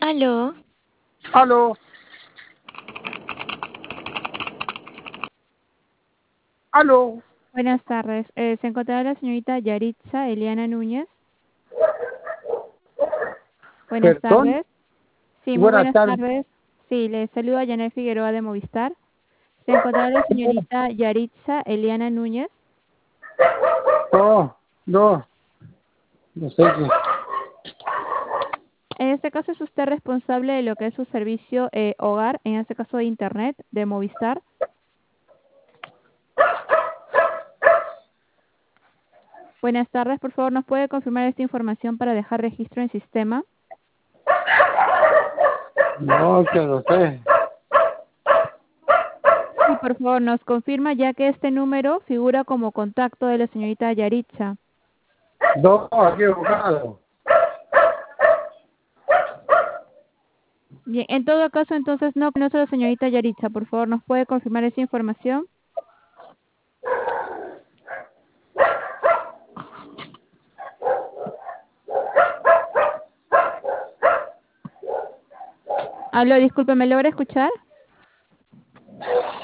Aló, Aló, aló, Buenas tardes. ¿Se encontrará la señorita Yaritza Eliana Núñez? Buenas perdón, tardes. Sí, muy buenas buenas tardes. tardes. Sí, le saluda Janet Figueroa de Movistar. ¿Se encontrará la señorita Yaritza Eliana Núñez? Oh, no, no sé qué. En este caso, ¿es usted responsable de lo que es su servicio hogar, en este caso de Internet, de Movistar? Buenas tardes, por favor, ¿nos puede confirmar esta información para dejar registro en sistema? No, que no sé. Sí, por favor, nos confirma ya que este número figura como contacto de la señorita Yaritza. No, equivocado. Bien, en todo caso, entonces no conoce a la señorita Yaritza. Por favor, ¿nos puede confirmar esa información? Aló, disculpe, ¿me logra escuchar?